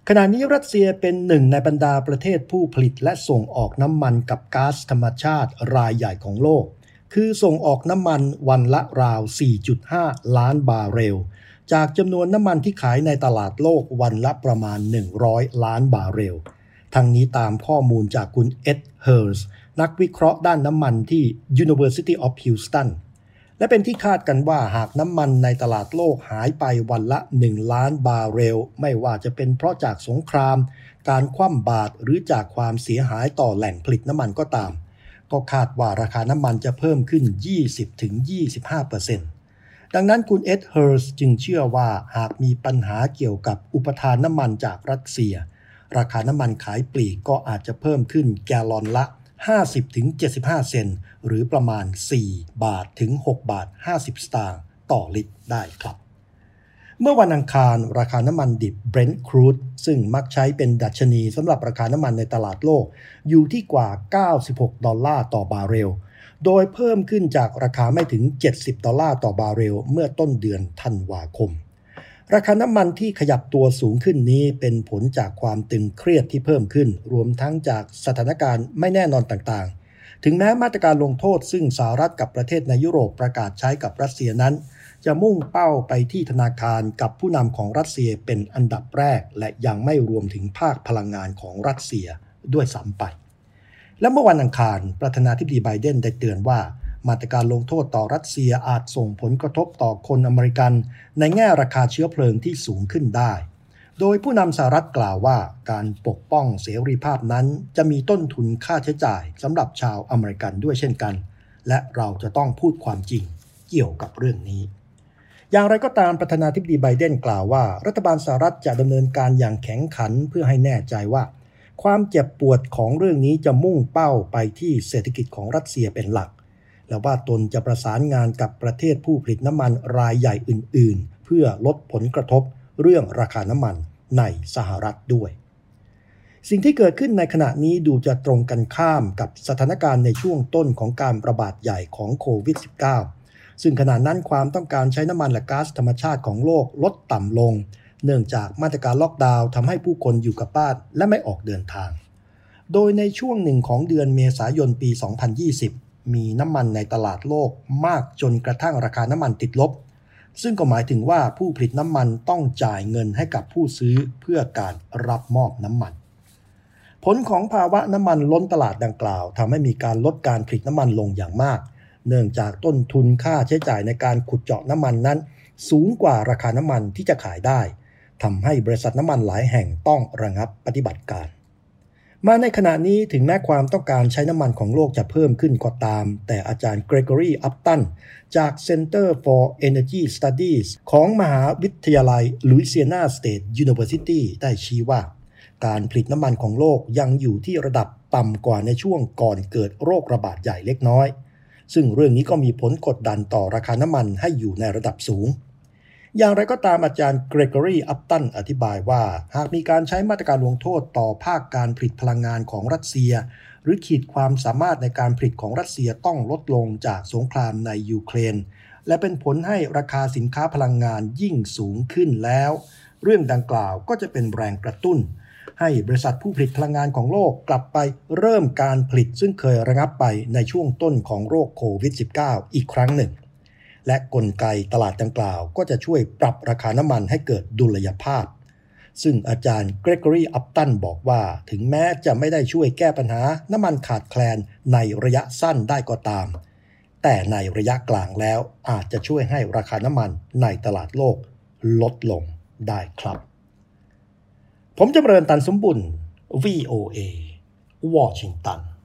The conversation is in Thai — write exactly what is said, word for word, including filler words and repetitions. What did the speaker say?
ขณะนี้รัสเซียเป็นหนึ่งในบรรดาประเทศผู้ผลิตและส่งออกน้ำมันกับก๊าซธรรมชาติรายใหญ่ของโลกคือส่งออกน้ำมันวันละราว สี่จุดห้า ล้านบาร์เรลจากจำนวนน้ำมันที่ขายในตลาดโลกวันละประมาณหนึ่งร้อยล้านบาร์เรลทั้งนี้ตามข้อมูลจากคุณเอ็ดเฮิร์สนักวิเคราะห์ด้านน้ำมันที่ University of Houston และเป็นที่คาดกันว่าหากน้ำมันในตลาดโลกหายไปวันละหนึ่งล้านบาร์เรลไม่ว่าจะเป็นเพราะจากสงครามการคว่ำบาตรหรือจากความเสียหายต่อแหล่งผลิตน้ำมันก็ตามก็คาดว่าราคาน้ำมันจะเพิ่มขึ้น ยี่สิบถึงยี่สิบห้าเปอร์เซ็นต์ ดังนั้นคุณเอ็ดเฮิร์สจึงเชื่อว่าหากมีปัญหาเกี่ยวกับอุปทานน้ำมันจากรัสเซียราคาน้ำมันขายปลีกก็อาจจะเพิ่มขึ้นแกลลอนละห้าสิบถึงเจ็ดสิบห้าเซนต์หรือประมาณสี่บาทถึงหกบาทห้าสิบสตางค์ต่อลิตรได้ครับเมื่อวันอังคารราคาน้ำมันดิบ Brent Crude ซึ่งมักใช้เป็นดัชนีสำหรับราคาน้ำมันในตลาดโลกอยู่ที่กว่าเก้าสิบหกดอลลาร์ต่อบาร์เรลโดยเพิ่มขึ้นจากราคาไม่ถึงเจ็ดสิบดอลลาร์ต่อบาร์เรลเมื่อต้นเดือนธันวาคมราคาน้ำมันที่ขยับตัวสูงขึ้นนี้เป็นผลจากความตึงเครียดที่เพิ่มขึ้นรวมทั้งจากสถานการณ์ไม่แน่นอนต่างๆถึงแม้มาตรการลงโทษซึ่งสหรัฐกับประเทศในยุโรปประกาศใช้กับรัสเซียนั้นจะมุ่งเป้าไปที่ธนาคารกับผู้นำของรัสเซียเป็นอันดับแรกและยังไม่รวมถึงภาคพลังงานของรัสเซียด้วยซ้ำไปและเมื่อวันอังคารประธานาธิบดีไบเดนได้เตือนว่ามาตรการลงโทษต่อรัสเซียอาจส่งผลกระทบต่อคนอเมริกันในแง่ราคาเชื้อเพลิงที่สูงขึ้นได้โดยผู้นำสหรัฐกล่าวว่าการปกป้องเสรีภาพนั้นจะมีต้นทุนค่าใช้จ่ายสำหรับชาวอเมริกันด้วยเช่นกันและเราจะต้องพูดความจริงเกี่ยวกับเรื่องนี้อย่างไรก็ตามประธานาธิบดีไบเดนกล่าวว่ารัฐบาลสหรัฐจะดำเนินการอย่างแข็งขันเพื่อให้แน่ใจว่าความเจ็บปวดของเรื่องนี้จะมุ่งเป้าไปที่เศรษฐกิจของรัสเซียเป็นหลักและว่าตนจะประสานงานกับประเทศผู้ผลิตน้ำมันรายใหญ่อื่นๆเพื่อลดผลกระทบเรื่องราคาน้ำมันในสหรัฐด้วยสิ่งที่เกิดขึ้นในขณะนี้ดูจะตรงกันข้ามกับสถานการณ์ในช่วงต้นของการระบาดใหญ่ของโควิด สิบเก้า ซึ่งขณะนั้นความต้องการใช้น้ำมันและก๊าซธรรมชาติของโลกลดต่ำลงเนื่องจากมาตรการล็อกดาวน์ทำให้ผู้คนอยู่กับบ้านและไม่ออกเดินทางโดยในช่วงหนึ่งของเดือนเมษายนปี สองพันยี่สิบ มีน้ำมันในตลาดโลกมากจนกระทั่งราคาน้ำมันติดลบซึ่งก็หมายถึงว่าผู้ผลิตน้ำมันต้องจ่ายเงินให้กับผู้ซื้อเพื่อการรับมอบน้ำมันผลของภาวะน้ำมันล้นตลาดดังกล่าวทำให้มีการลดการผลิตน้ำมันลงอย่างมากเนื่องจากต้นทุนค่าใช้จ่ายในการขุดเจาะน้ำมันนั้นสูงกว่าราคาน้ำมันที่จะขายได้ทำให้บริษัทน้ำมันหลายแห่งต้องระงับปฏิบัติการมาในขณะนี้ถึงแม้ความต้องการใช้น้ำมันของโลกจะเพิ่มขึ้นก็ตามแต่อาจารย์เกรกอรีอัปตันจาก Center for Energy Studies ของมหาวิทยาลัย Louisiana State University ได้ชี้ว่าการผลิตน้ำมันของโลกยังอยู่ที่ระดับต่ำกว่าในช่วงก่อนเกิดโรคระบาดใหญ่เล็กน้อยซึ่งเรื่องนี้ก็มีผลกดดันต่อราคาน้ำมันให้อยู่ในระดับสูงอย่างไรก็ตามอาจารย์เกรกอรีอัปตันอธิบายว่าหากมีการใช้มาตรการลงโทษต่อภาคการผลิตพลังงานของรัสเซียหรือขีดความสามารถในการผลิตของรัสเซียต้องลดลงจากสงครามในยูเครนและเป็นผลให้ราคาสินค้าพลังงานยิ่งสูงขึ้นแล้วเรื่องดังกล่าวก็จะเป็นแรงกระตุ้นให้บริษัทผู้ผลิตพลังงานของโลกกลับไปเริ่มการผลิตซึ่งเคยระงับไปในช่วงต้นของโรคโควิด สิบเก้า อีกครั้งหนึ่งและกลไกตลาดดังกล่าวก็จะช่วยปรับราคาน้ำมันให้เกิดดุลยภาพซึ่งอาจารย์เกรกอรีอัปตันบอกว่าถึงแม้จะไม่ได้ช่วยแก้ปัญหาน้ำมันขาดแคลนในระยะสั้นได้ก็ตามแต่ในระยะกลางแล้วอาจจะช่วยให้ราคาน้ำมันในตลาดโลกลดลงได้ครับผมจำเริญตันสมบุญ วี โอ เอ วอชิงตัน